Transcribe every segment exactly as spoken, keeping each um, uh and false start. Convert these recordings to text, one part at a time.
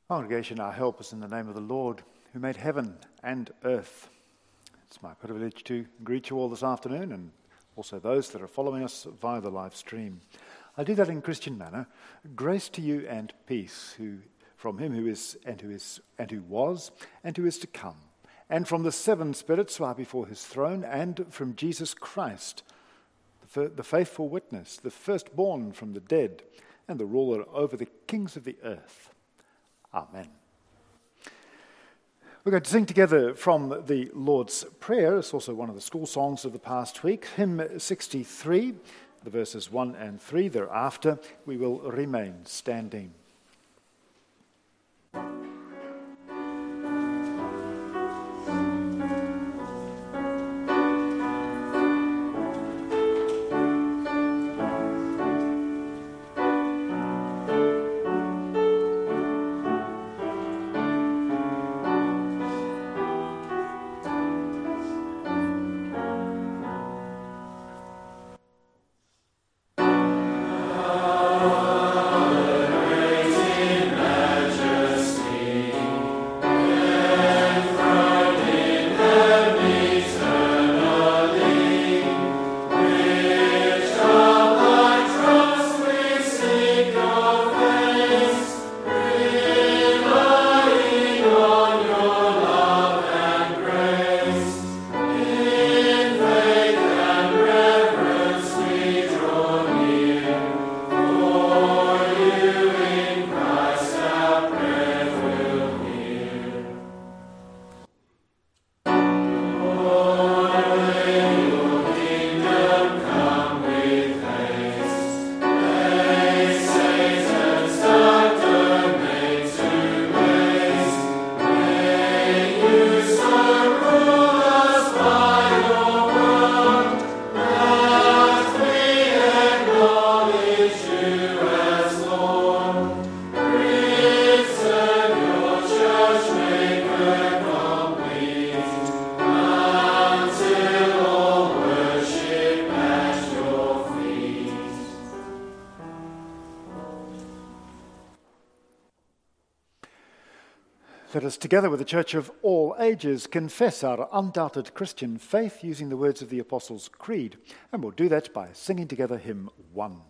Congregation, our help is in the name of the Lord, who made heaven and earth. It's my privilege to greet you all this afternoon, and also those that are following us via the live stream. I do that in Christian manner. Grace to you and peace, who from him who is and who is and who was and who is to come, and from the seven spirits who are before his throne, and from Jesus Christ, the, the faithful witness, the firstborn from the dead, and the ruler over the kings of the earth. Amen. We're going to sing together from the Lord's Prayer. It's also one of the school songs of the past week. Hymn sixty-three, the verses one and three. Thereafter, we will remain standing. Let us, together with the Church of all ages, confess our undoubted Christian faith using the words of the Apostles' Creed, and we'll do that by singing together hymn one.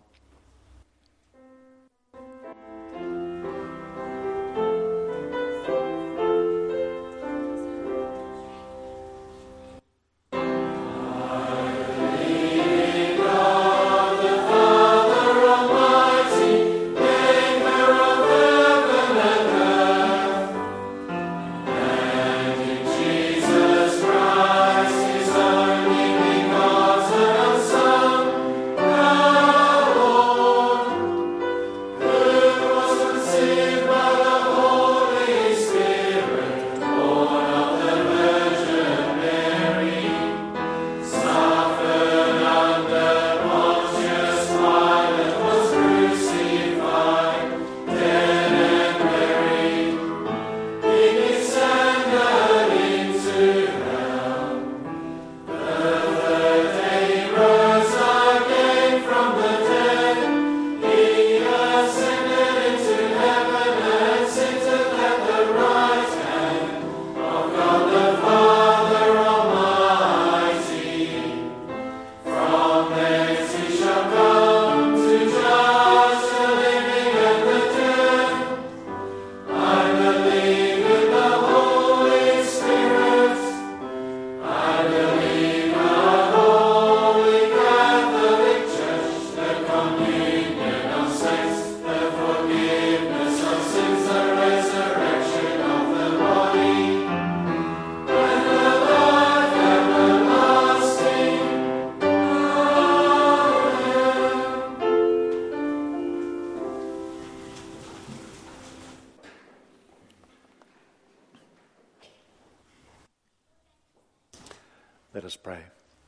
Let us pray.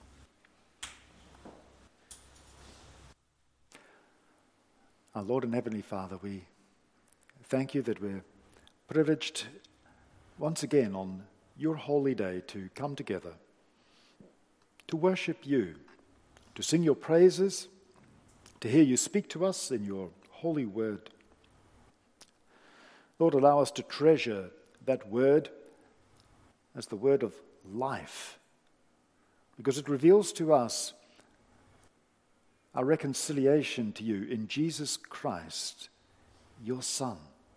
Our Lord and Heavenly Father, we thank you that we're privileged once again on your holy day to come together, to worship you, to sing your praises, to hear you speak to us in your holy word. Lord, allow us to treasure that word as the word of life, because it reveals to us our reconciliation to you in Jesus Christ, your Son.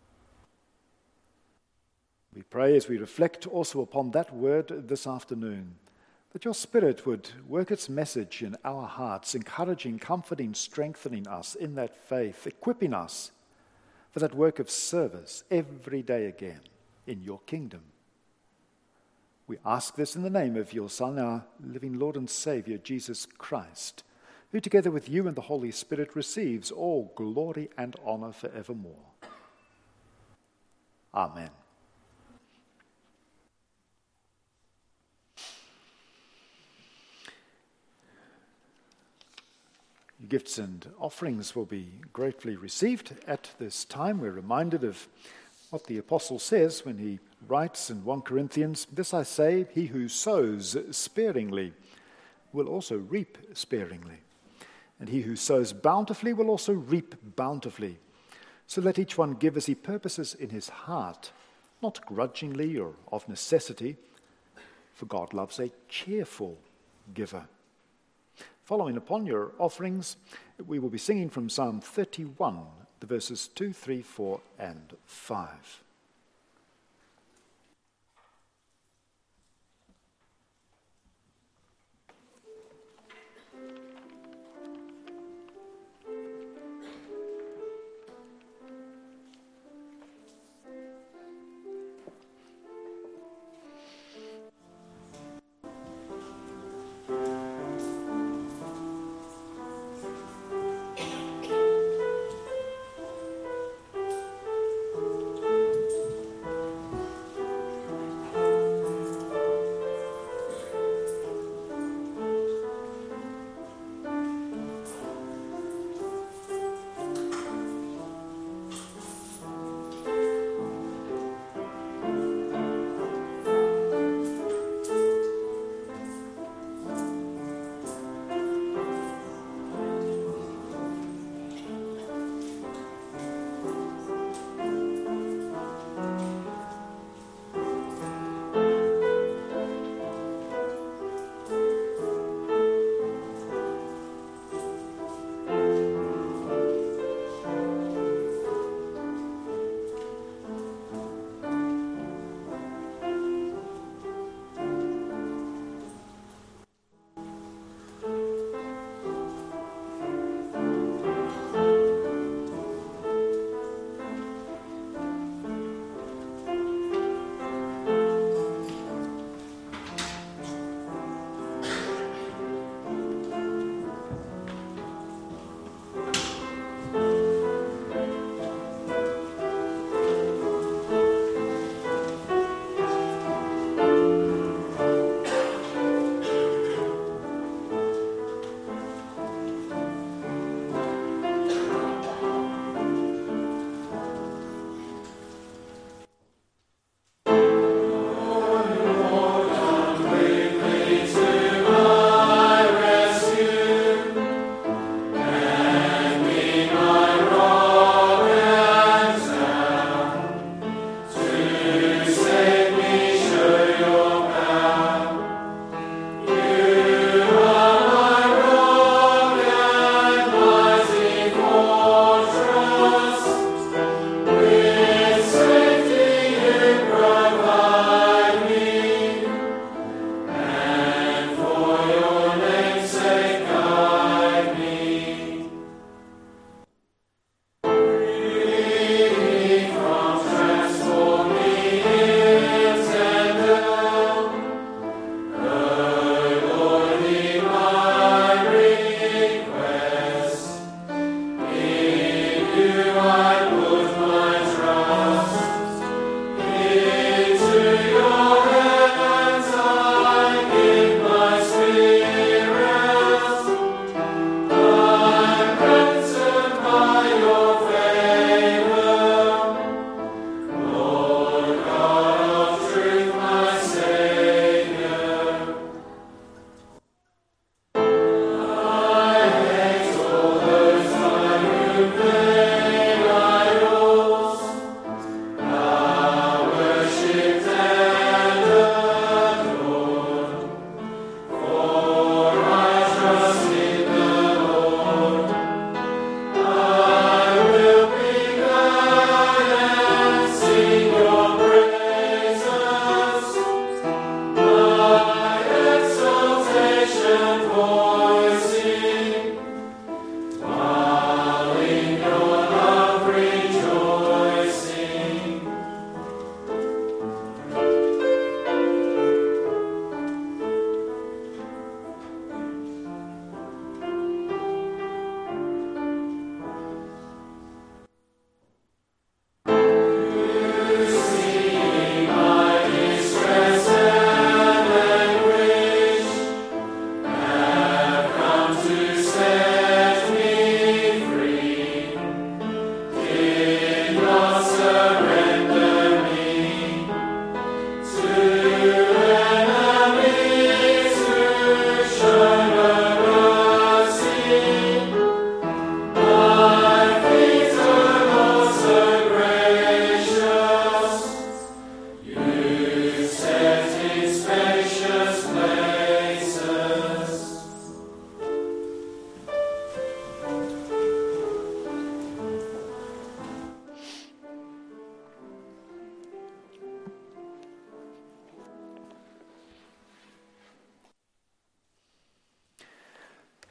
We pray as we reflect also upon that word this afternoon, that your Spirit would work its message in our hearts, encouraging, comforting, strengthening us in that faith, equipping us for that work of service every day again in your kingdom. We ask this in the name of your Son, our living Lord and Savior, Jesus Christ, who together with you and the Holy Spirit receives all glory and honor forevermore. Amen. Your gifts and offerings will be gratefully received at this time. We're reminded of what the apostle says when he writes in First Corinthians, "This I say, he who sows sparingly will also reap sparingly, and he who sows bountifully will also reap bountifully. So let each one give as he purposes in his heart, not grudgingly or of necessity, for God loves a cheerful giver." Following upon your offerings, we will be singing from Psalm thirty-one, the verses two, three, four, and five.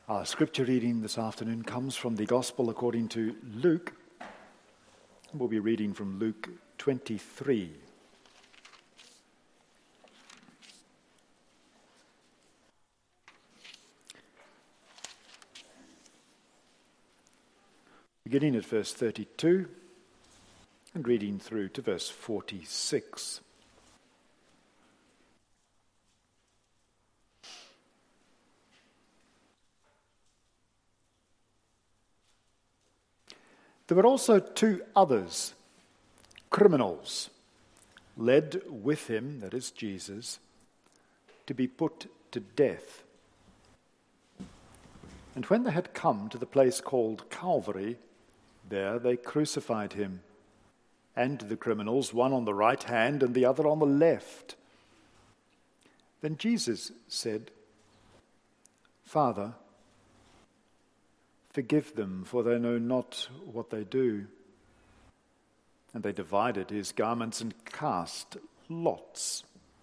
Our scripture reading this afternoon comes from the Gospel according to Luke. We'll be reading from Luke twenty-three. Beginning at verse thirty-two and reading through to verse forty-six. There were also two others, criminals, led with him, that is Jesus, to be put to death. And when they had come to the place called Calvary, there they crucified him, and the criminals, one on the right hand and the other on the left. Then Jesus said, "Father, forgive them, for they know not what they do." And they divided his garments and cast lots.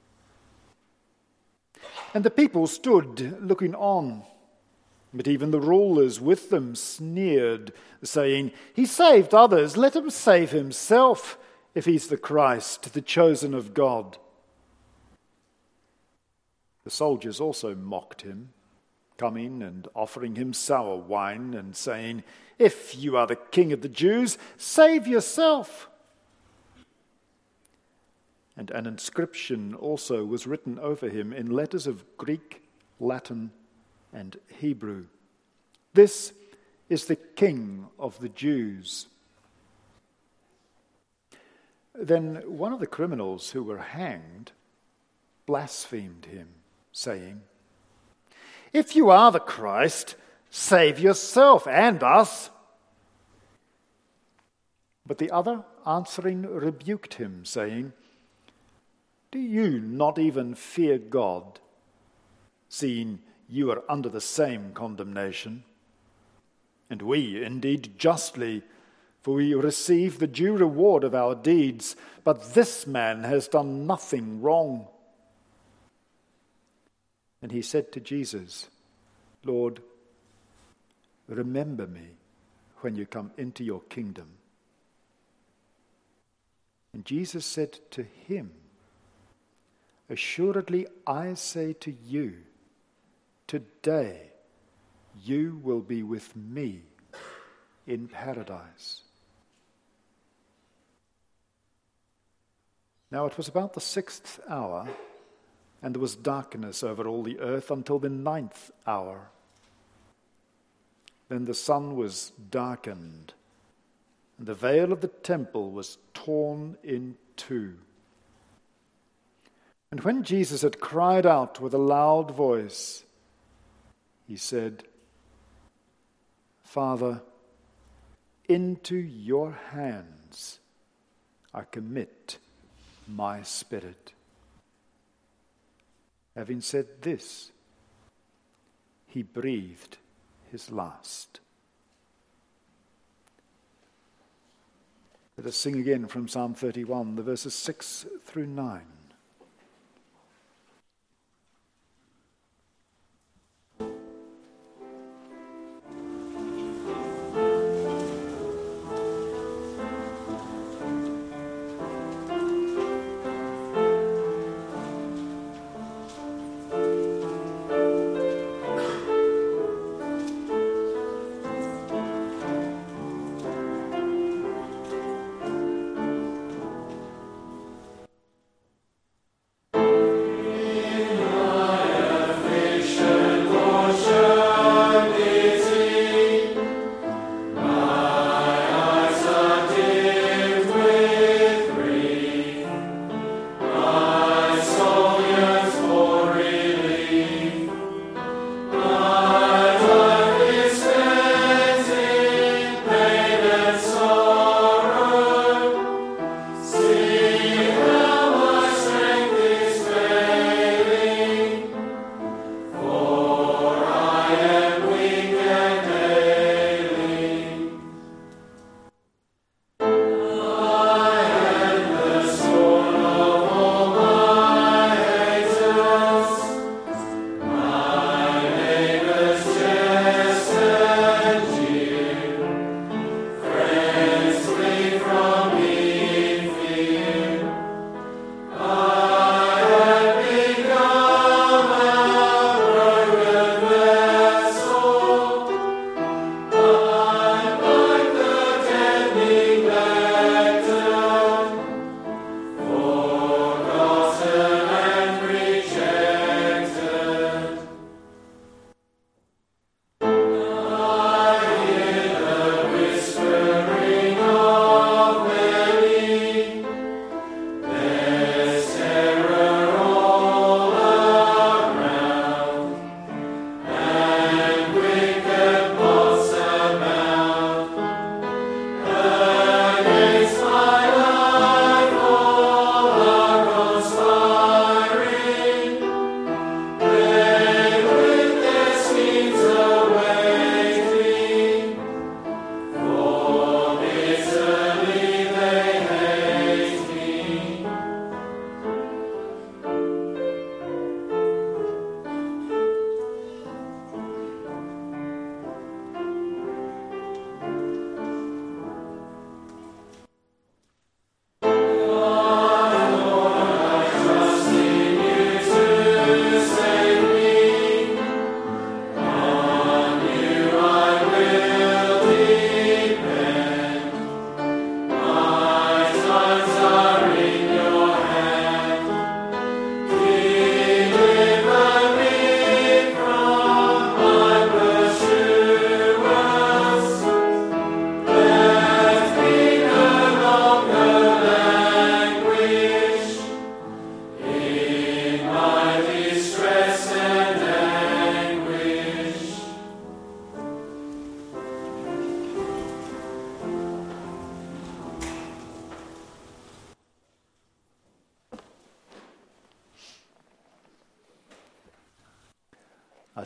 And the people stood looking on. But even the rulers with them sneered, saying, "He saved others, let him save himself, if he's the Christ, the chosen of God." The soldiers also mocked him, coming and offering him sour wine, and saying, "If you are the king of the Jews, save yourself." And an inscription also was written over him in letters of Greek, Latin, and Hebrew, "This is the King of the Jews." Then one of the criminals who were hanged blasphemed him, saying, "If you are the Christ, save yourself and us." But the other answering rebuked him, saying, "Do you not even fear God, seeing you are under the same condemnation? And we, indeed, justly, for we receive the due reward of our deeds, but this man has done nothing wrong." And he said to Jesus, "Lord, remember me when you come into your kingdom." And Jesus said to him, "Assuredly I say to you, today you will be with me in paradise." Now it was about the sixth hour, and there was darkness over all the earth until the ninth hour. Then the sun was darkened, and the veil of the temple was torn in two. And when Jesus had cried out with a loud voice, he said, "Father, into your hands I commit my spirit." Having said this, he breathed his last. Let us sing again from Psalm thirty-one, the verses six through nine.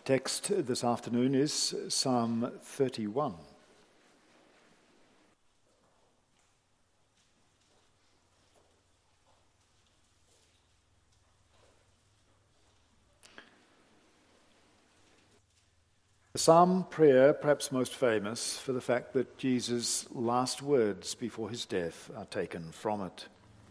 text this afternoon is Psalm thirty-one. The psalm prayer, perhaps most famous for the fact that Jesus' last words before his death are taken from it.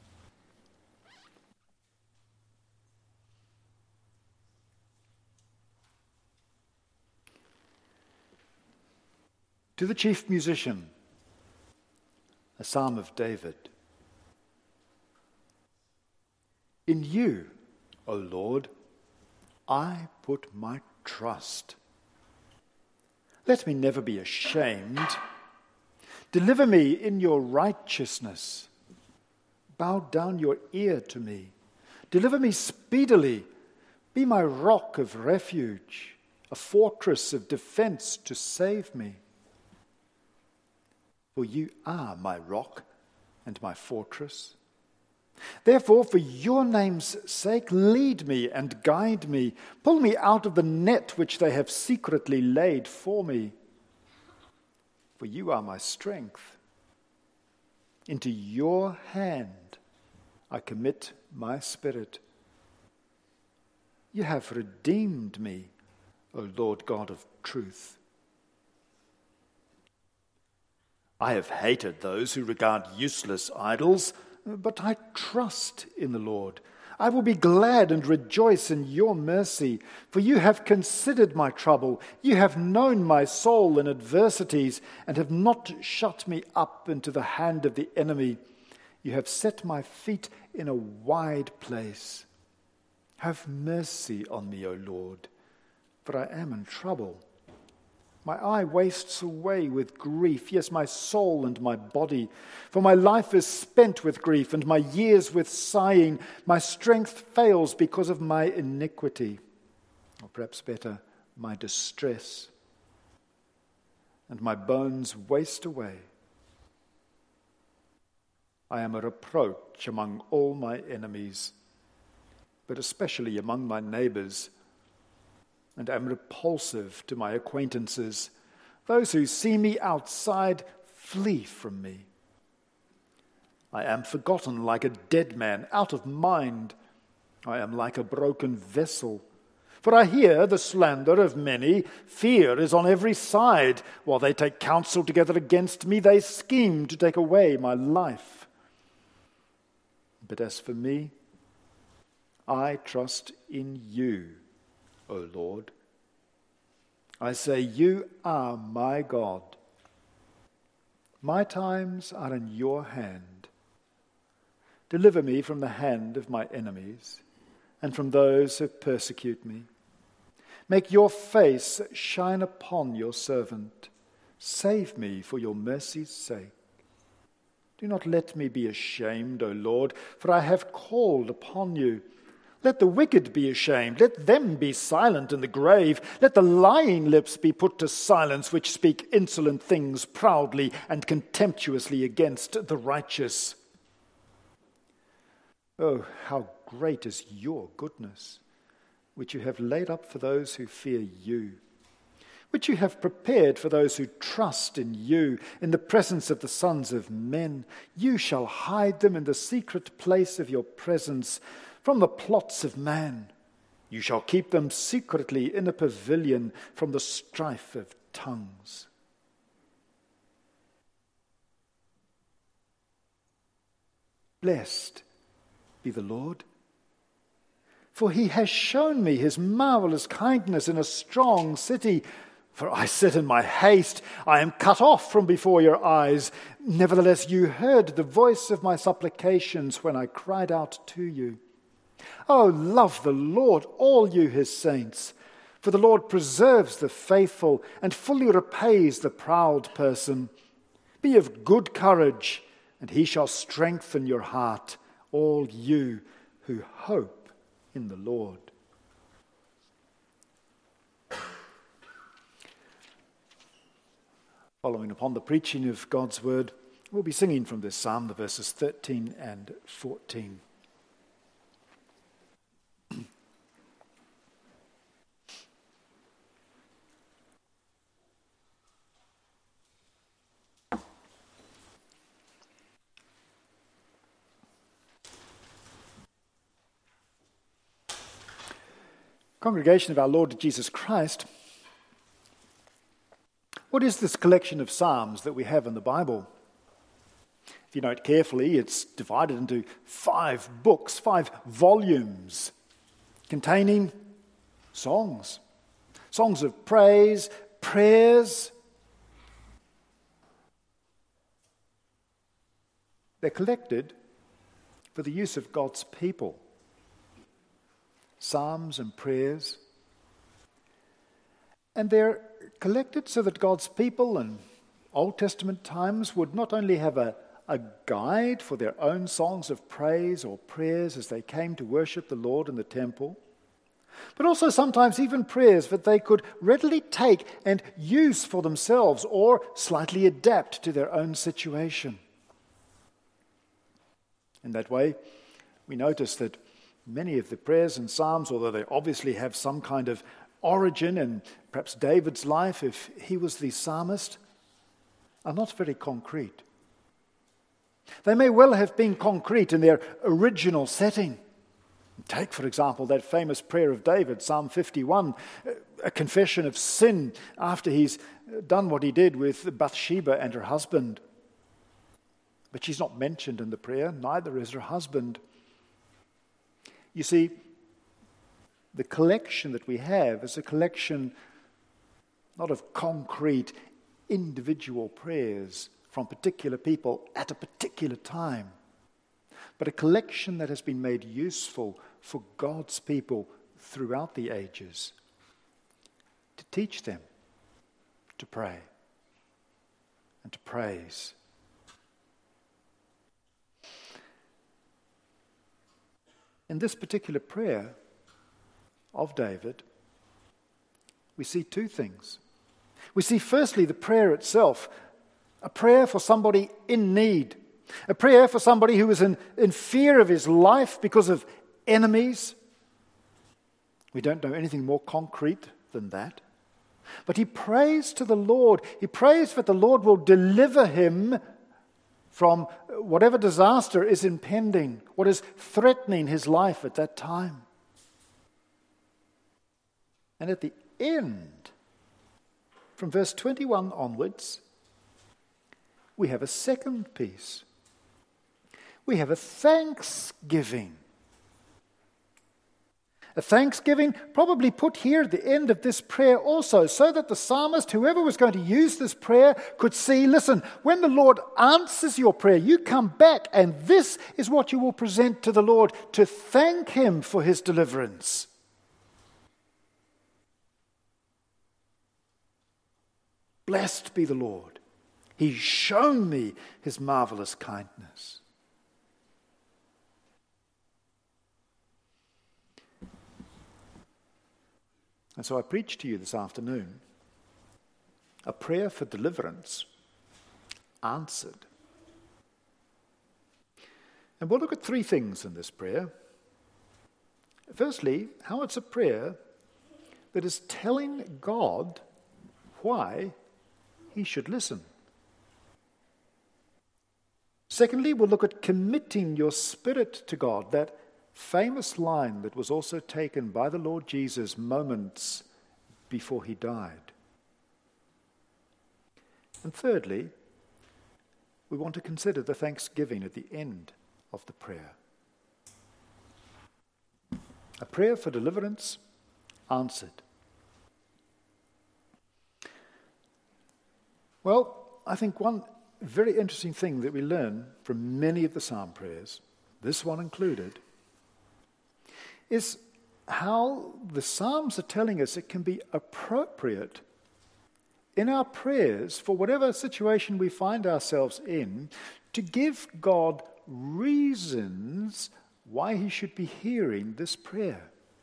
To the chief musician, a psalm of David. In you, O Lord, I put my trust. Let me never be ashamed. Deliver me in your righteousness. Bow down your ear to me. Deliver me speedily. Be my rock of refuge, a fortress of defense to save me. For you are my rock and my fortress. Therefore, for your name's sake, lead me and guide me. Pull me out of the net which they have secretly laid for me. For you are my strength. Into your hand I commit my spirit. You have redeemed me, O Lord God of truth. I have hated those who regard useless idols, but I trust in the Lord. I will be glad and rejoice in your mercy, for you have considered my trouble. You have known my soul in adversities and have not shut me up into the hand of the enemy. You have set my feet in a wide place. Have mercy on me, O Lord, for I am in trouble. My eye wastes away with grief, yes, my soul and my body. For my life is spent with grief, and my years with sighing. My strength fails because of my iniquity, or perhaps better, my distress. And my bones waste away. I am a reproach among all my enemies, but especially among my neighbors, and am repulsive to my acquaintances. Those who see me outside flee from me. I am forgotten like a dead man, out of mind. I am like a broken vessel. For I hear the slander of many. Fear is on every side. While they take counsel together against me, they scheme to take away my life. But as for me, I trust in you, O Lord. I say, you are my God. My times are in your hand. Deliver me from the hand of my enemies and from those who persecute me. Make your face shine upon your servant. Save me for your mercy's sake. Do not let me be ashamed, O Lord, for I have called upon you. Let the wicked be ashamed. Let them be silent in the grave. Let the lying lips be put to silence, which speak insolent things proudly and contemptuously against the righteous. Oh, how great is your goodness, which you have laid up for those who fear you, which you have prepared for those who trust in you, in the presence of the sons of men. You shall hide them in the secret place of your presence, from the plots of man. You shall keep them secretly in a pavilion from the strife of tongues. Blessed be the Lord, for he has shown me his marvelous kindness in a strong city. For I said in my haste, I am cut off from before your eyes. Nevertheless, you heard the voice of my supplications when I cried out to you. Oh, love the Lord, all you his saints, for the Lord preserves the faithful and fully repays the proud person. Be of good courage, and he shall strengthen your heart, all you who hope in the Lord. Following upon the preaching of God's word, we'll be singing from this psalm, the verses thirteen and fourteen. Congregation of our Lord Jesus Christ, what is this collection of psalms that we have in the Bible? If you note carefully, it's divided into five books, five volumes, containing songs. Songs of praise, prayers. They're collected for the use of God's people. Psalms and prayers. And they're collected so that God's people in Old Testament times would not only have a, a guide for their own songs of praise or prayers as they came to worship the Lord in the temple, but also sometimes even prayers that they could readily take and use for themselves or slightly adapt to their own situation. In that way, we notice that many of the prayers and psalms, although they obviously have some kind of origin in perhaps David's life, if he was the psalmist, are not very concrete. They may well have been concrete in their original setting. Take, for example, that famous prayer of David, Psalm fifty-one, a confession of sin after he's done what he did with Bathsheba and her husband. But she's not mentioned in the prayer, neither is her husband. You see, the collection that we have is a collection not of concrete individual prayers from particular people at a particular time, but a collection that has been made useful for God's people throughout the ages to teach them to pray and to praise. In this particular prayer of David, we see two things. We see firstly the prayer itself, a prayer for somebody in need, a prayer for somebody who was in, in fear of his life because of enemies. We don't know anything more concrete than that. But he prays to the Lord. He prays that the Lord will deliver him from whatever disaster is impending, what is threatening his life at that time. And at the end, from verse twenty-one onwards, we have a second piece. We have a thanksgiving. A thanksgiving probably put here at the end of this prayer also, so that the psalmist, whoever was going to use this prayer, could see, listen, when the Lord answers your prayer, you come back and this is what you will present to the Lord to thank him for his deliverance. Blessed be the Lord. He's shown me his marvelous kindness. And so I preach to you this afternoon a prayer for deliverance answered. And we'll look at three things in this prayer. Firstly, how it's a prayer that is telling God why he should listen. Secondly, we'll look at committing your spirit to God, that famous line that was also taken by the Lord Jesus moments before he died. And thirdly, we want to consider the thanksgiving at the end of the prayer. A prayer for deliverance answered. Well, I think one very interesting thing that we learn from many of the psalm prayers, this one included, is how the Psalms are telling us it can be appropriate in our prayers for whatever situation we find ourselves in to give God reasons why he should be hearing this prayer.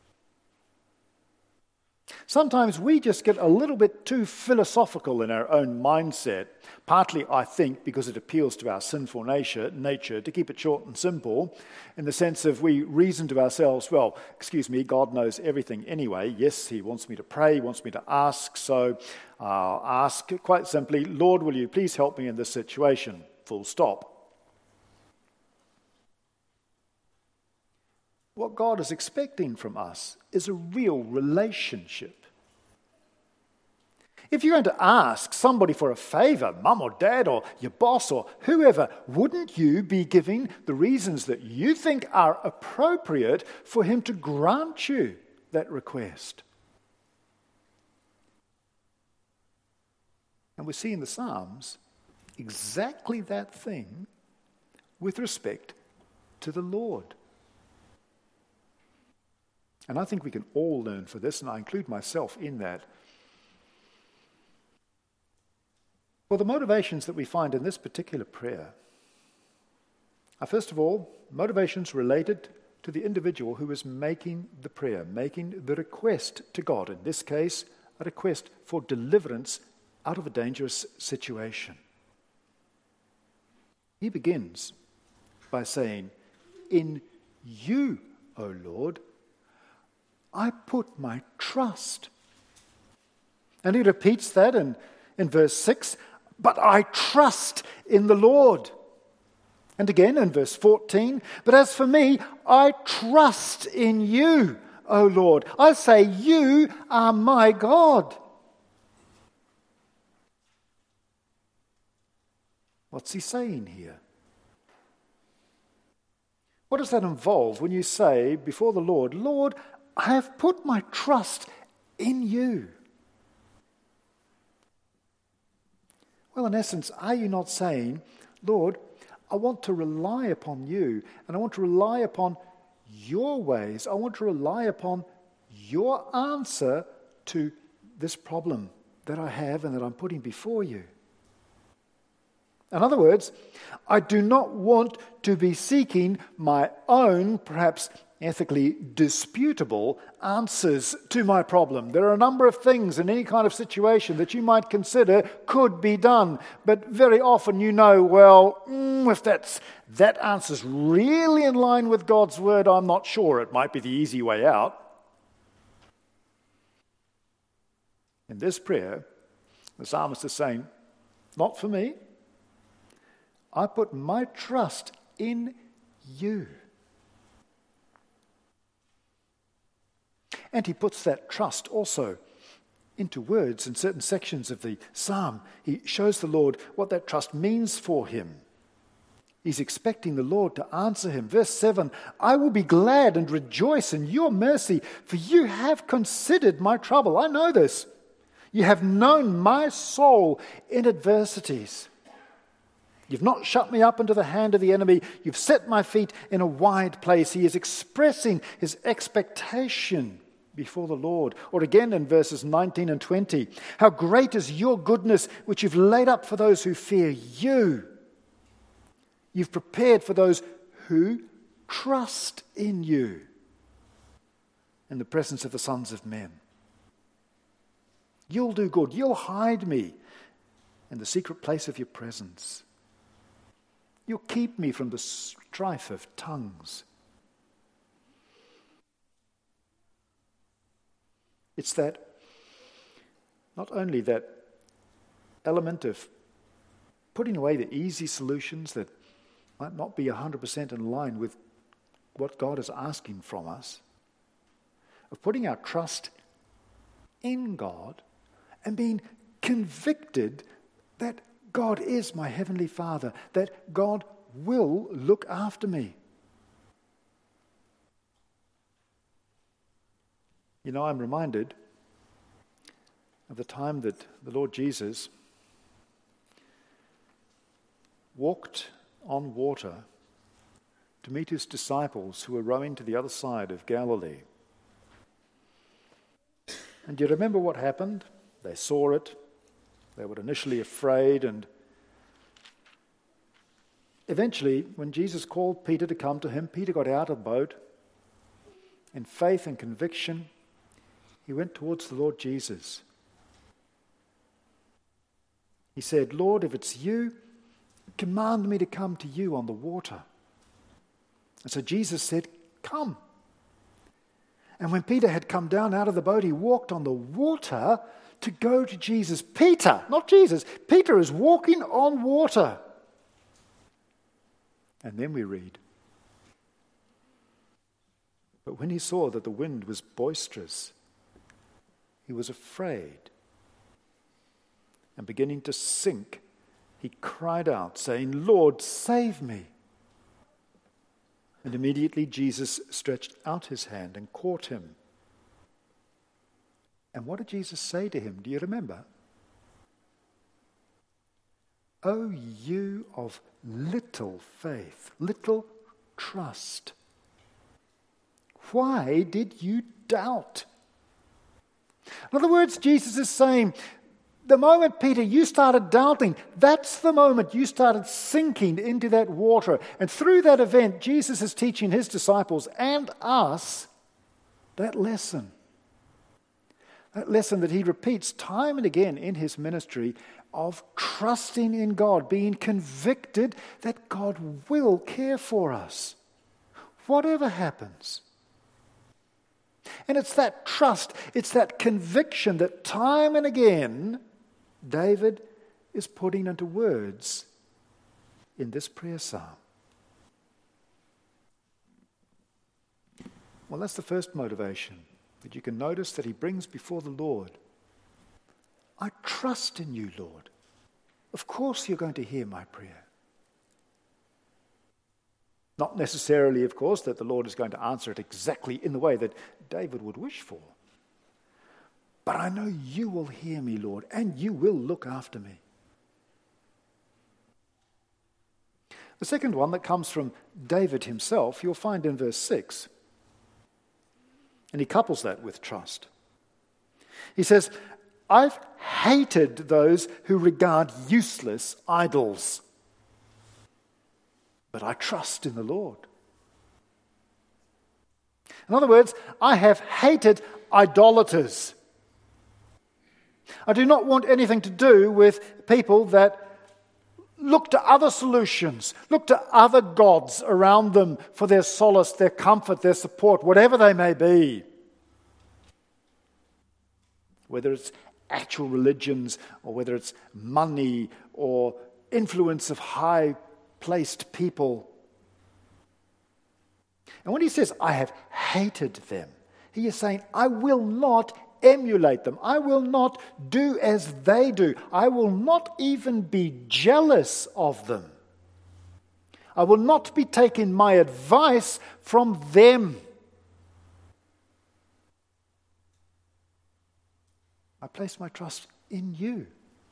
Sometimes we just get a little bit too philosophical in our own mindset, partly, I think, because it appeals to our sinful nature, nature to keep it short and simple, in the sense of we reason to ourselves, well, excuse me, God knows everything anyway. Yes, he wants me to pray, he wants me to ask, so I'll ask quite simply, Lord, will you please help me in this situation? Full stop. What God is expecting from us is a real relationship. If you're going to ask somebody for a favor, mum or dad or your boss or whoever, wouldn't you be giving the reasons that you think are appropriate for him to grant you that request? And we see in the Psalms exactly that thing with respect to the Lord. And I think we can all learn for this, and I include myself in that. Well, the motivations that we find in this particular prayer are, first of all, motivations related to the individual who is making the prayer, making the request to God. In this case, a request for deliverance out of a dangerous situation. He begins by saying, "In you, O Lord, I put my trust." And he repeats that in, in verse six, "But I trust in the Lord." And again in verse fourteen, "But as for me, I trust in you, O Lord. I say, you are my God." What's he saying here? What does that involve when you say before the Lord, "Lord, I have put my trust in you"? Well, in essence, are you not saying, "Lord, I want to rely upon you, and I want to rely upon your ways. I want to rely upon your answer to this problem that I have and that I'm putting before you"? In other words, I do not want to be seeking my own, perhaps ethically disputable, answers to my problem. There are a number of things in any kind of situation that you might consider could be done, but very often you know, well, mm, if that's, that answer's really in line with God's word, I'm not sure. It might be the easy way out. In this prayer, the psalmist is saying, "Not for me. I put my trust in you." And he puts that trust also into words in certain sections of the psalm. He shows the Lord what that trust means for him. He's expecting the Lord to answer him. Verse seven, "I will be glad and rejoice in your mercy, for you have considered my trouble." I know this. "You have known my soul in adversities. You've not shut me up into the hand of the enemy. You've set my feet in a wide place." He is expressing his expectation before the Lord. Or again in verses nineteen and twenty, "How great is your goodness, which you've laid up for those who fear you. You've prepared for those who trust in you in the presence of the sons of men." You'll do good. You'll hide me in the secret place of your presence. You'll keep me from the strife of tongues. It's that, not only that element of putting away the easy solutions that might not be one hundred percent in line with what God is asking from us, of putting our trust in God and being convicted that God is my Heavenly Father, that God will look after me. You know, I'm reminded of the time that the Lord Jesus walked on water to meet his disciples who were rowing to the other side of Galilee. And do you remember what happened? They saw it. They were initially afraid, and eventually, when Jesus called Peter to come to him, Peter got out of the boat. In faith and conviction, he went towards the Lord Jesus. He said, "Lord, if it's you, command me to come to you on the water." And so Jesus said, "Come." And when Peter had come down out of the boat, he walked on the water to go to Jesus. Peter, not Jesus. Peter is walking on water. And then we read, But when he saw that the wind was boisterous, he was afraid. And beginning to sink, he cried out, saying, "Lord, save me." And immediately Jesus stretched out his hand and caught him. And what did Jesus say to him? Do you remember? "O you of little faith, little trust, why did you doubt?" In other words, Jesus is saying, the moment, Peter, you started doubting, that's the moment you started sinking into that water. And through that event, Jesus is teaching his disciples and us that lesson. That lesson that he repeats time and again in his ministry of trusting in God, being convicted that God will care for us, whatever happens. And it's that trust, it's that conviction that time and again David is putting into words in this prayer psalm. Well, that's the first motivation that you can notice that he brings before the Lord. I trust in you, Lord. Of course you're going to hear my prayer. Not necessarily, of course, that the Lord is going to answer it exactly in the way that David would wish for. But I know you will hear me, Lord, and you will look after me. The second one that comes from David himself, you'll find in verse six. And he couples that with trust. He says, "I've hated those who regard useless idols, but I trust in the Lord." In other words, I have hated idolaters. I do not want anything to do with people that look to other solutions, look to other gods around them for their solace, their comfort, their support, whatever they may be. Whether it's actual religions or whether it's money or influence of high-placed people. And when he says, "I have hated them," he is saying, I will not emulate them. I will not do as they do. I will not even be jealous of them. I will not be taking my advice from them. I place my trust in you.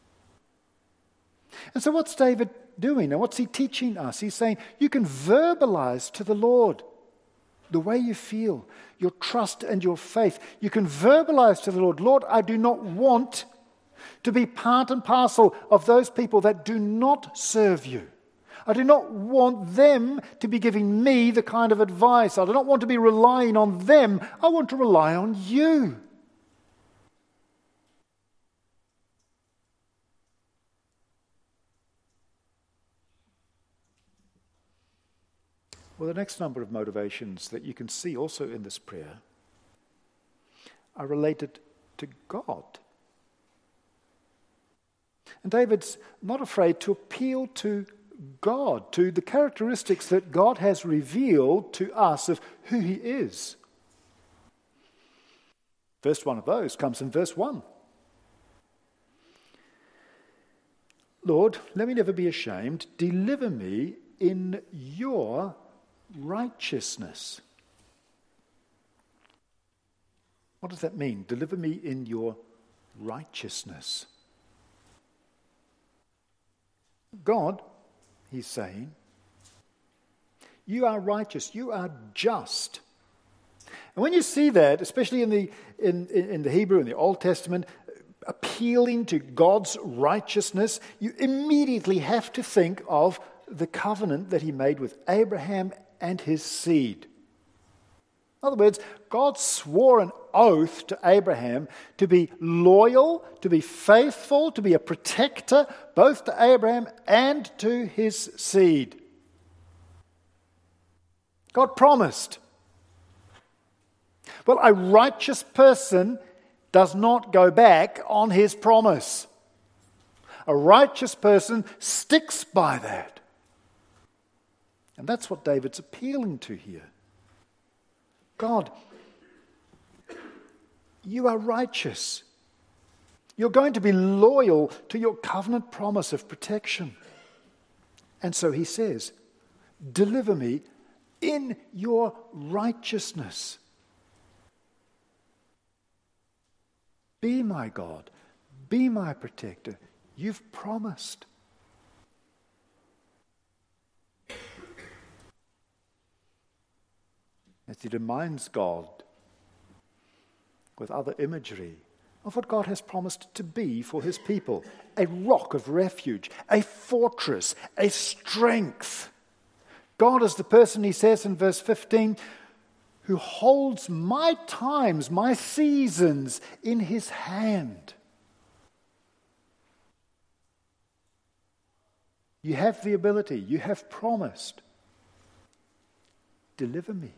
And so what's David doing? And what's he teaching us? He's saying, you can verbalize to the Lord the way you feel, your trust and your faith. You can verbalize to the Lord, Lord, I do not want to be part and parcel of those people that do not serve you. I do not want them to be giving me the kind of advice. I do not want to be relying on them. I want to rely on you. Well, the next number of motivations that you can see also in this prayer are related to God. And David's not afraid to appeal to God, to the characteristics that God has revealed to us of who he is. First one of those comes in verse one. Lord, let me never be ashamed. Deliver me in your righteousness. What does that mean? Deliver me in your righteousness. God, he's saying, you are righteous, you are just. And when you see that, especially in the in, in the Hebrew, in the Old Testament, appealing to God's righteousness, you immediately have to think of the covenant that he made with Abraham and his seed. In other words, God swore an oath to Abraham to be loyal, to be faithful, to be a protector, both to Abraham and to his seed. God promised. Well, a righteous person does not go back on his promise. A righteous person sticks by that. And that's what David's appealing to here. God, you are righteous. You're going to be loyal to your covenant promise of protection. And so he says, deliver me in your righteousness. Be my God. Be my protector. You've promised. As he reminds God with other imagery of what God has promised to be for his people. A rock of refuge, a fortress, a strength. God is the person, he says in verse fifteen, who holds my times, my seasons in his hand. You have the ability, you have promised. Deliver me.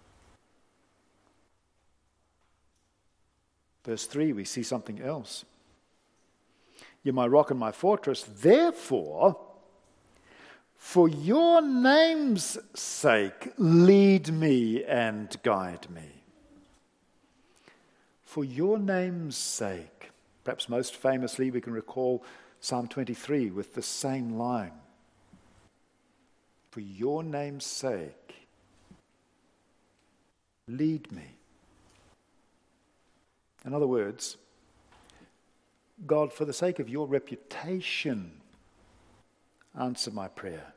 Verse three, we see something else. You're my rock and my fortress. Therefore, for your name's sake, lead me and guide me. For your name's sake. Perhaps most famously, we can recall Psalm twenty-three with the same line. For your name's sake, lead me. In other words, God, for the sake of your reputation, answer my prayer.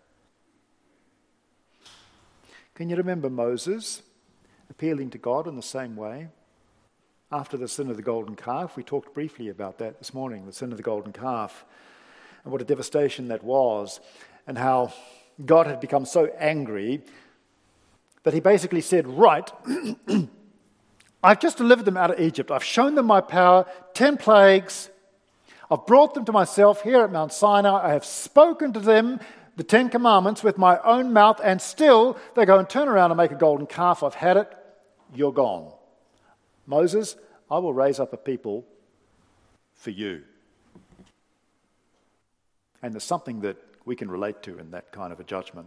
Can you remember Moses appealing to God in the same way? After the sin of the golden calf, we talked briefly about that this morning, the sin of the golden calf, and what a devastation that was, and how God had become so angry that he basically said, right, I've just delivered them out of Egypt. I've shown them my power, ten plagues. I've brought them to myself here at Mount Sinai. I have spoken to them the Ten Commandments with my own mouth, and still they go and turn around and make a golden calf. I've had it. You're gone. Moses, I will raise up a people for you. And there's something that we can relate to in that kind of a judgment.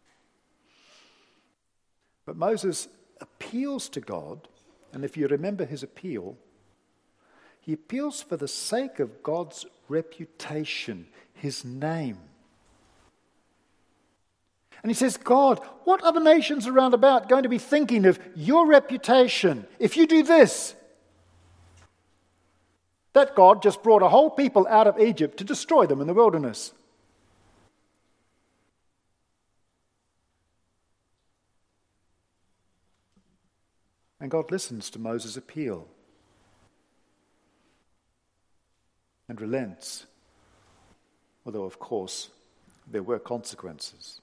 But Moses appeals to God, and if you remember his appeal, he appeals for the sake of God's reputation, his name. And he says, God, what are the nations around about going to be thinking of your reputation if you do this? That God just brought a whole people out of Egypt to destroy them in the wilderness. And God listens to Moses' appeal and relents, although, of course, there were consequences.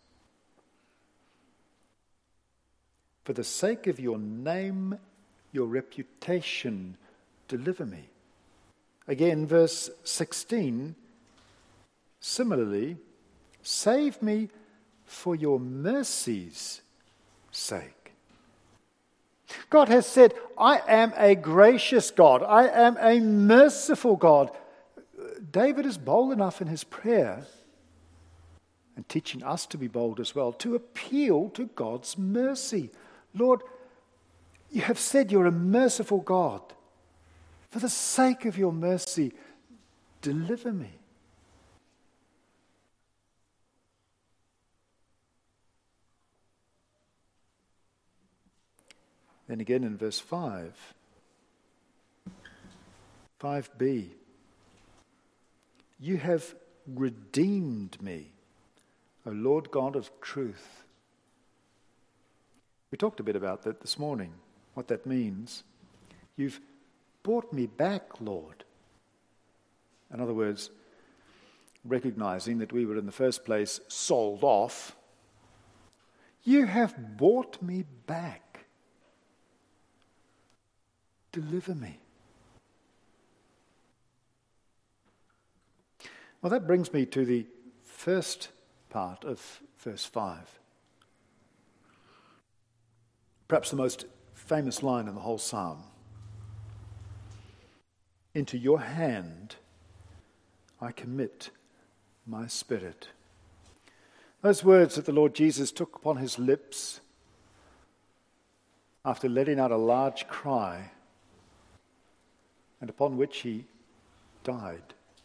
For the sake of your name, your reputation, deliver me. Again, verse sixteen, similarly, save me for your mercy's sake. God has said, I am a gracious God. I am a merciful God. David is bold enough in his prayer, and teaching us to be bold as well, to appeal to God's mercy. Lord, you have said you're a merciful God. For the sake of your mercy, deliver me. Then again in verse five, five b, you have redeemed me, O Lord God of truth. We talked a bit about that this morning, what that means. You've bought me back, Lord. In other words, recognizing that we were in the first place sold off. You have bought me back. Deliver me. Well, that brings me to the first part of verse five. Perhaps the most famous line in the whole psalm. Into your hand I commit my spirit. Those words that the Lord Jesus took upon his lips after letting out a large cry, and upon which he died.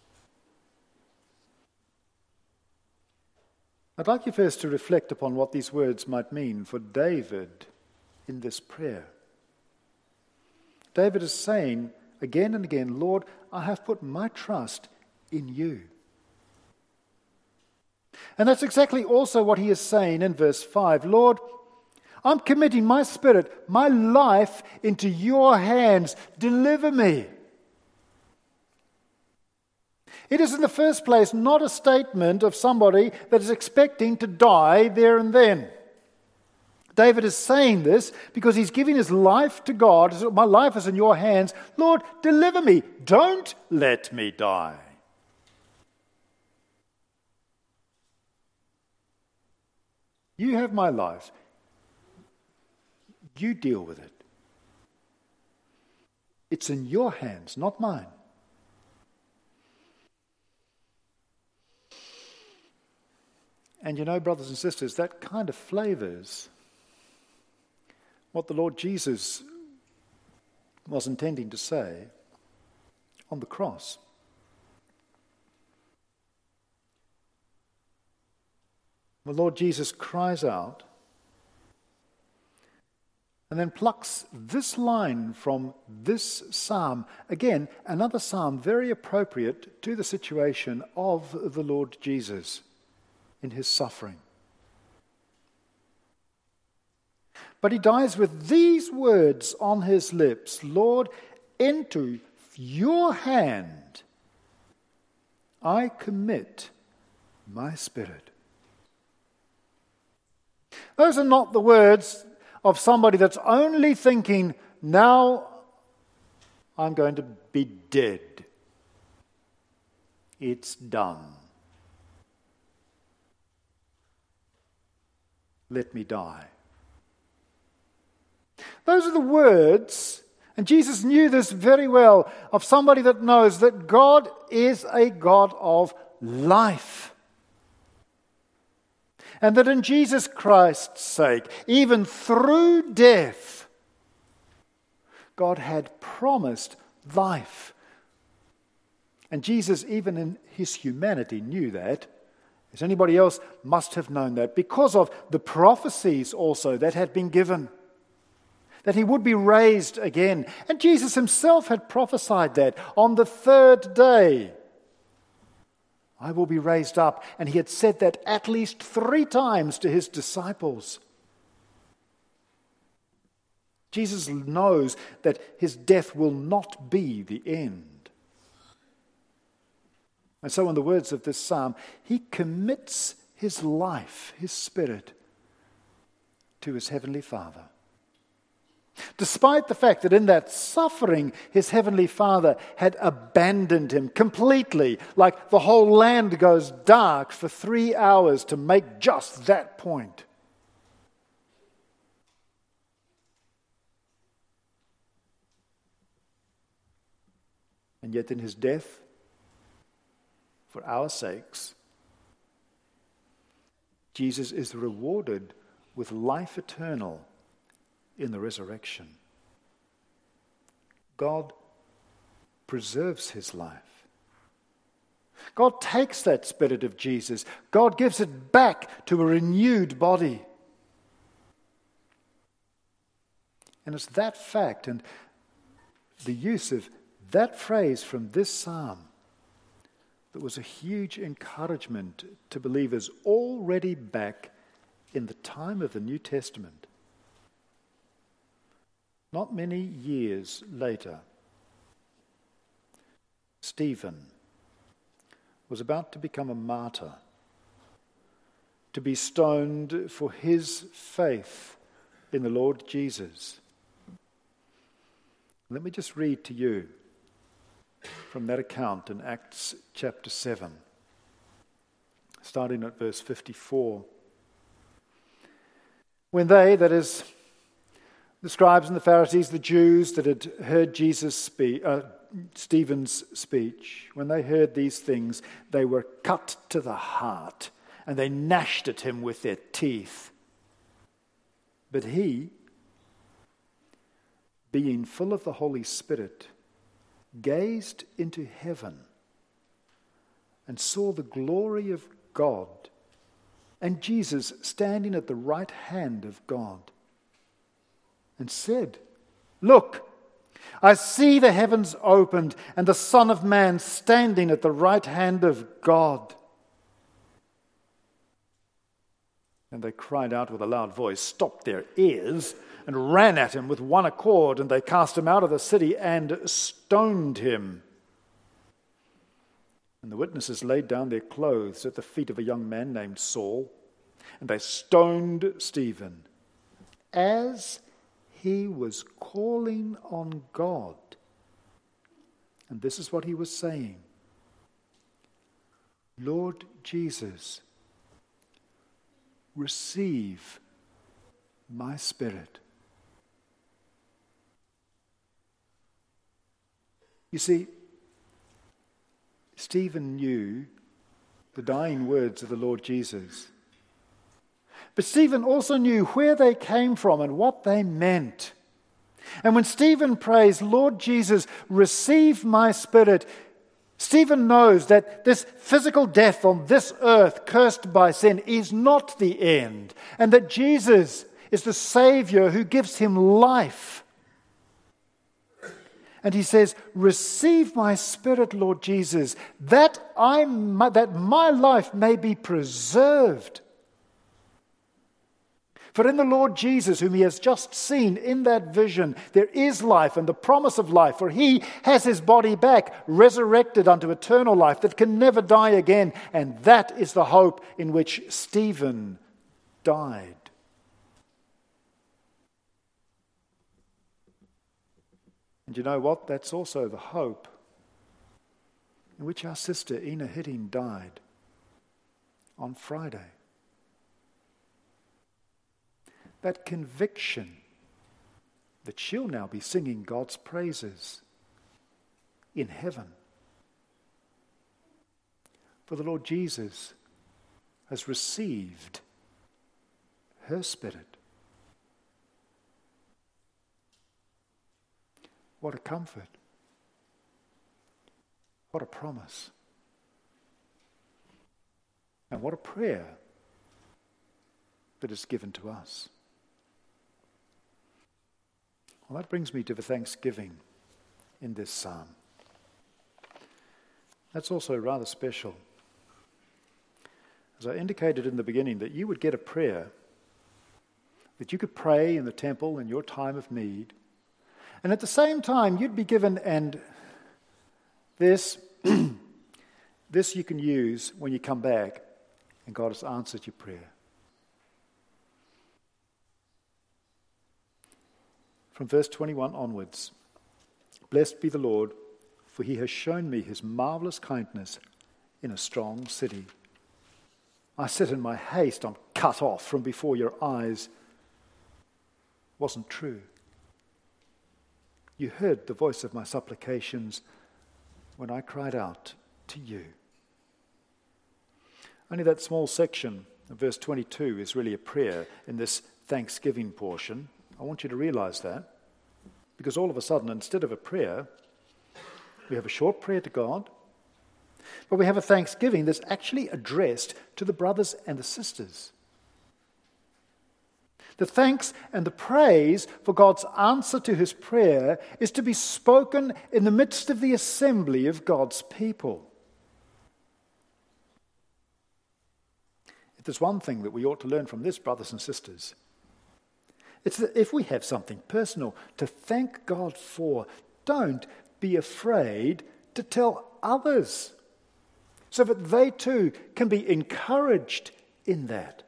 I'd like you first to reflect upon what these words might mean for David in this prayer. David is saying again and again, Lord, I have put my trust in you. And that's exactly also what he is saying in verse five. Lord, I'm committing my spirit, my life into your hands. Deliver me. It is in the first place not a statement of somebody that is expecting to die there and then. David is saying this because he's giving his life to God. My life is in your hands. Lord, deliver me. Don't let me die. You have my life. You deal with it. It's in your hands, not mine. And you know, brothers and sisters, that kind of flavors what the Lord Jesus was intending to say on the cross. The Lord Jesus cries out and then plucks this line from this psalm. Again, another psalm very appropriate to the situation of the Lord Jesus in his suffering. But he dies with these words on his lips, Lord, into your hand I commit my spirit. Those are not the words of somebody that's only thinking, now I'm going to be dead. It's done. Let me die. Those are the words, and Jesus knew this very well, of somebody that knows that God is a God of life. And that in Jesus Christ's sake, even through death, God had promised life. And Jesus, even in his humanity, knew that. As anybody else must have known that because of the prophecies also that had been given, that he would be raised again. And Jesus himself had prophesied that on the third day, I will be raised up. And he had said that at least three times to his disciples. Jesus knows that his death will not be the end. And so in the words of this psalm, he commits his life, his spirit, to his heavenly Father. Despite the fact that in that suffering, his heavenly Father had abandoned him completely, like the whole land goes dark for three hours to make just that point. And yet in his death, for our sakes, Jesus is rewarded with life eternal in the resurrection. God preserves his life. God takes that spirit of Jesus. God gives it back to a renewed body. And it's that fact and the use of that phrase from this psalm that was a huge encouragement to believers already back in the time of the New Testament. Not many years later, Stephen was about to become a martyr, to be stoned for his faith in the Lord Jesus. Let me just read to you from that account in Acts chapter seven, starting at verse fifty-four. When they, that is, the scribes and the Pharisees, the Jews that had heard Jesus speak, uh, Stephen's speech, when they heard these things, they were cut to the heart, and they gnashed at him with their teeth. But he, being full of the Holy Spirit, gazed into heaven and saw the glory of God and Jesus standing at the right hand of God, and said, "Look, I see the heavens opened and the Son of Man standing at the right hand of God." And they cried out with a loud voice, stopped their ears, and ran at him with one accord, and they cast him out of the city and stoned him. And the witnesses laid down their clothes at the feet of a young man named Saul, and they stoned Stephen as he was calling on God. And this is what he was saying: "Lord Jesus, receive my spirit." You see, Stephen knew the dying words of the Lord Jesus. But Stephen also knew where they came from and what they meant. And when Stephen prays, "Lord Jesus, receive my spirit," Stephen knows that this physical death on this earth, cursed by sin, is not the end, and that Jesus is the Savior who gives him life. And he says, "Receive my spirit, Lord Jesus, that I that my life may be preserved." For in the Lord Jesus, whom he has just seen in that vision, there is life and the promise of life, for he has his body back, resurrected unto eternal life that can never die again. And that is the hope in which Stephen died. And you know what? That's also the hope in which our sister Ina Hitting died on Friday. That conviction that she'll now be singing God's praises in heaven. For the Lord Jesus has received her spirit. What a comfort. What a promise. And what a prayer that is given to us. Well, that brings me to the thanksgiving in this psalm. That's also rather special. As I indicated in the beginning, that you would get a prayer that you could pray in the temple in your time of need, and at the same time you'd be given, and this, this you can use when you come back and God has answered your prayer. From verse twenty-one onwards, "Blessed be the Lord, for he has shown me his marvelous kindness in a strong city. I said in my haste, I'm cut off from before your eyes." Wasn't true. You heard the voice of my supplications when I cried out to you. Only that small section of verse twenty-two is really a prayer in this thanksgiving portion. I want you to realize that, because all of a sudden, instead of a prayer, we have a short prayer to God, but we have a thanksgiving that's actually addressed to the brothers and the sisters. The thanks and the praise for God's answer to his prayer is to be spoken in the midst of the assembly of God's people. If there's one thing that we ought to learn from this, brothers and sisters, it's that if we have something personal to thank God for, don't be afraid to tell others, so that they too can be encouraged in that.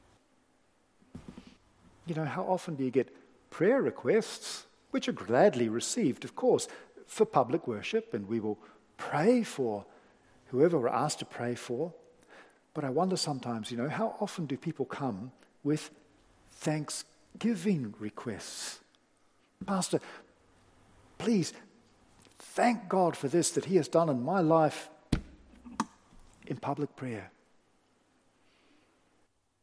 You know, how often do you get prayer requests, which are gladly received, of course, for public worship, and we will pray for whoever we're asked to pray for. But I wonder sometimes, you know, how often do people come with thanksgiving requests? Pastor, please thank God for this that he has done in my life in public prayer.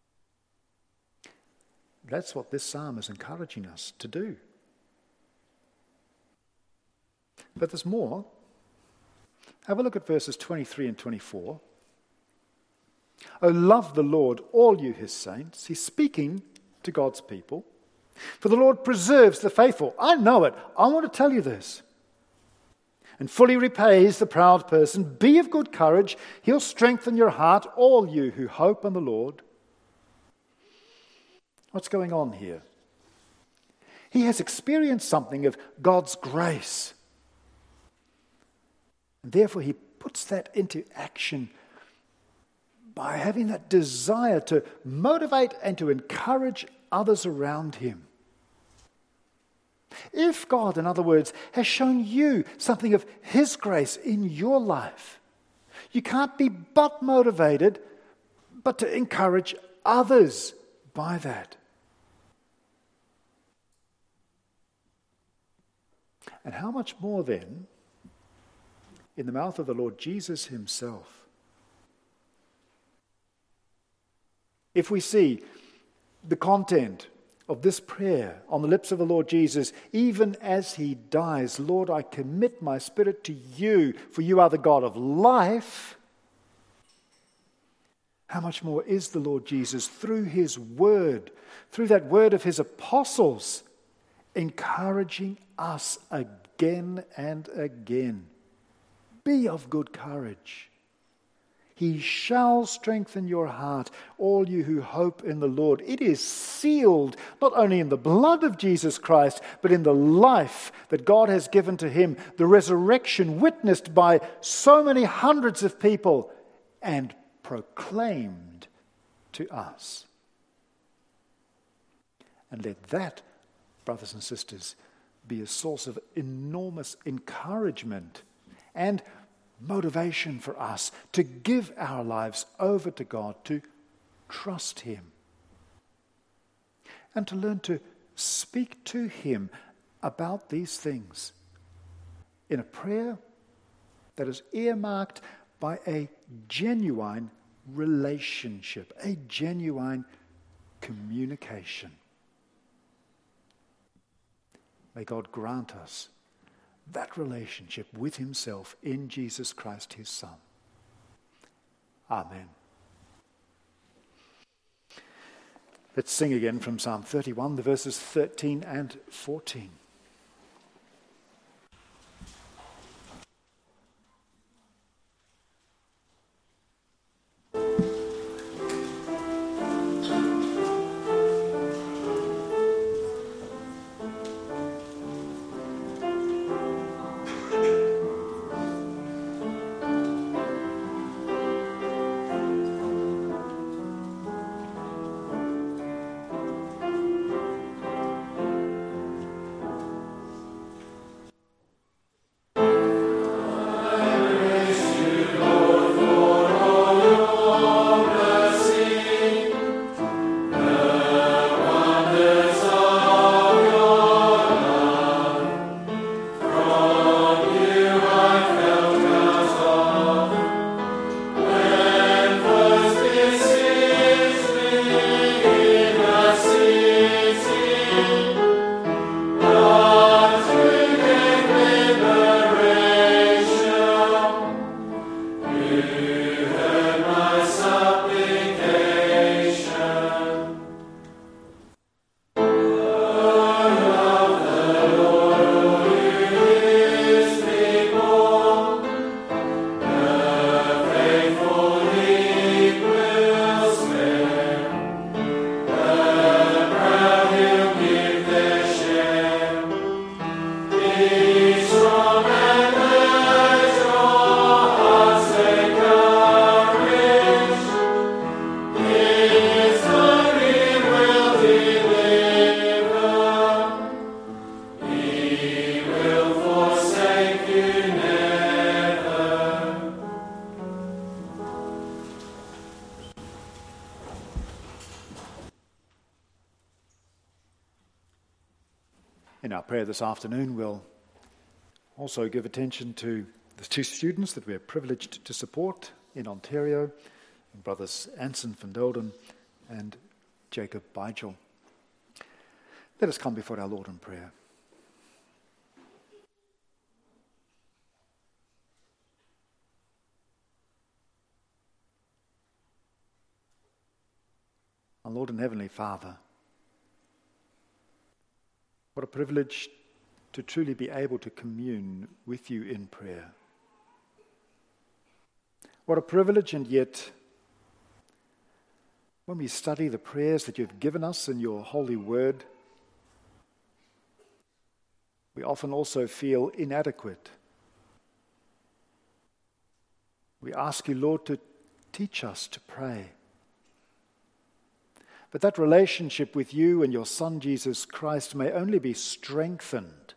That's what this psalm is encouraging us to do. But there's more. Have a look at verses twenty-three and twenty-four. "Oh, love the Lord, all you his saints." He's speaking to God's people. "For the Lord preserves the faithful." I know it. I want to tell you this. "And fully repays the proud person. Be of good courage. He'll strengthen your heart, all you who hope in the Lord." What's going on here? He has experienced something of God's grace. And therefore, he puts that into action by having that desire to motivate and to encourage others around him. If God, in other words, has shown you something of his grace in your life, you can't be but motivated, but to encourage others by that. And how much more then in the mouth of the Lord Jesus himself? If we see the content of this prayer on the lips of the Lord Jesus, even as he dies, "Lord, I commit my spirit to you, for you are the God of life," how much more is the Lord Jesus through his word, through that word of his apostles, encouraging us again and again. Be of good courage. He shall strengthen your heart, all you who hope in the Lord. It is sealed not only in the blood of Jesus Christ, but in the life that God has given to him, the resurrection witnessed by so many hundreds of people and proclaimed to us. And let that, brothers and sisters, be a source of enormous encouragement and motivation for us to give our lives over to God, to trust him, and to learn to speak to him about these things in a prayer that is earmarked by a genuine relationship, a genuine communication. May God grant us that relationship with himself in Jesus Christ, his Son. Amen. Let's sing again from Psalm thirty-one, the verses thirteen and fourteen. In our prayer this afternoon, we'll also give attention to the two students that we're privileged to support in Ontario, brothers Anson van Delden and Jacob Beigel. Let us come before our Lord in prayer. Our Lord and Heavenly Father, what a privilege to truly be able to commune with you in prayer. What a privilege, and yet, when we study the prayers that you've given us in your holy word, we often also feel inadequate. We ask you, Lord, to teach us to pray. But that relationship with you and your Son, Jesus Christ, may only be strengthened.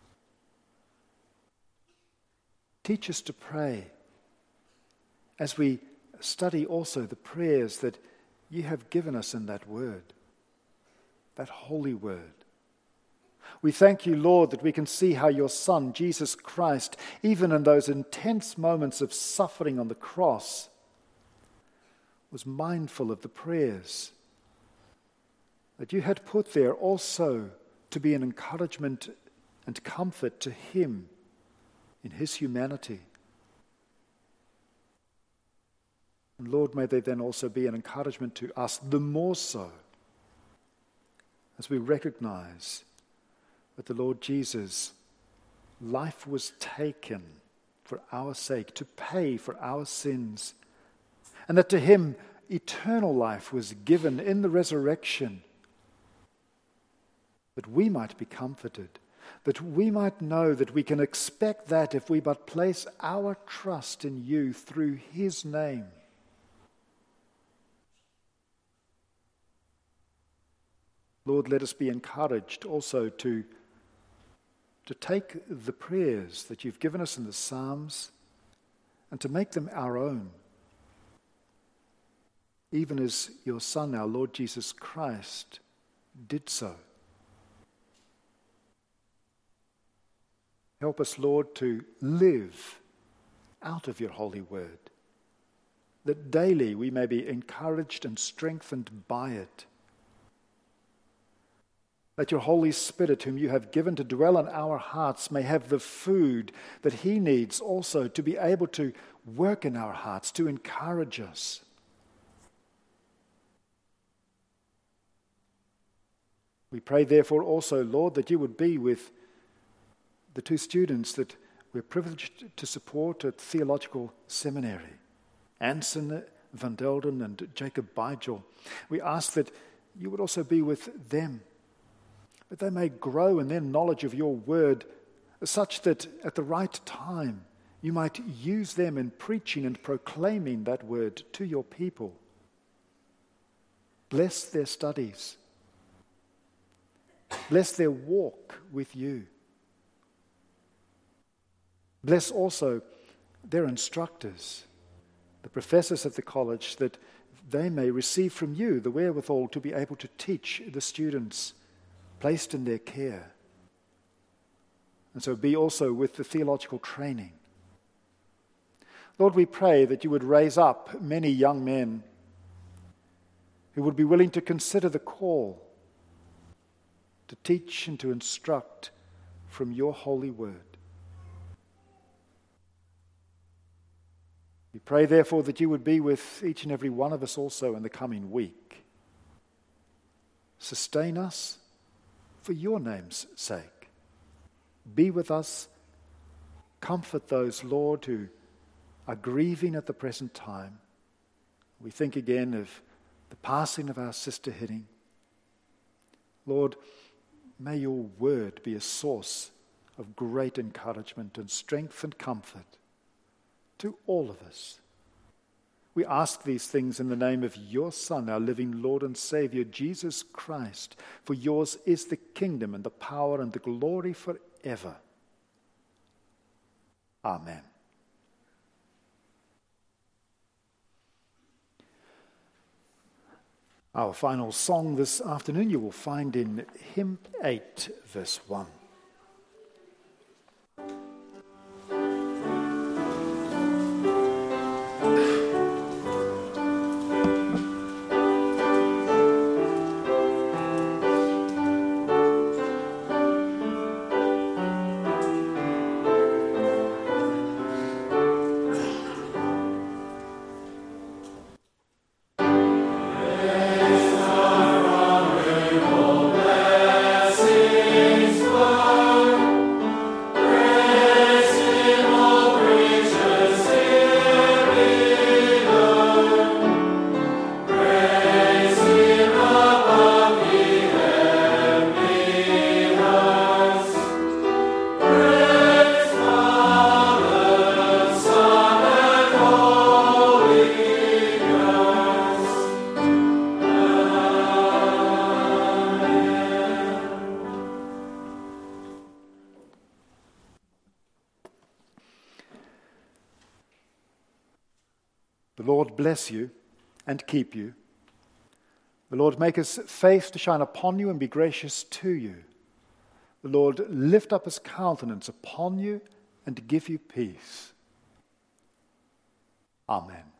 Teach us to pray as we study also the prayers that you have given us in that word, that holy word. We thank you, Lord, that we can see how your Son, Jesus Christ, even in those intense moments of suffering on the cross, was mindful of the prayers that you had put there also to be an encouragement and comfort to him in his humanity. And Lord, may they then also be an encouragement to us, the more so as we recognize that the Lord Jesus' life was taken for our sake, to pay for our sins, and that to him eternal life was given in the resurrection, that we might be comforted, that we might know that we can expect that if we but place our trust in you through his name. Lord, let us be encouraged also to, to take the prayers that you've given us in the Psalms and to make them our own, even as your Son, our Lord Jesus Christ, did so. Help us, Lord, to live out of your holy word, that daily we may be encouraged and strengthened by it. That your Holy Spirit, whom you have given to dwell in our hearts, may have the food that he needs also to be able to work in our hearts, to encourage us. We pray therefore also, Lord, that you would be with the two students that we're privileged to support at Theological Seminary, Anson van Delden and Jacob Bijel. We ask that you would also be with them, that they may grow in their knowledge of your word, such that at the right time you might use them in preaching and proclaiming that word to your people. Bless their studies. Bless their walk with you. Bless also their instructors, the professors at the college, that they may receive from you the wherewithal to be able to teach the students placed in their care. And so be also with the theological training. Lord, we pray that you would raise up many young men who would be willing to consider the call to teach and to instruct from your holy word. We pray, therefore, that you would be with each and every one of us also in the coming week. Sustain us for your name's sake. Be with us. Comfort those, Lord, who are grieving at the present time. We think again of the passing of our sister Hidding. Lord, may your word be a source of great encouragement and strength and comfort to all of us. We ask these things in the name of your Son, our living Lord and Savior, Jesus Christ. For yours is the kingdom and the power and the glory forever. Amen. Our final song this afternoon you will find in Hymn eight, verse one. Yes, bless you and keep you. The Lord make his face to shine upon you and be gracious to you. The Lord lift up his countenance upon you and give you peace. Amen.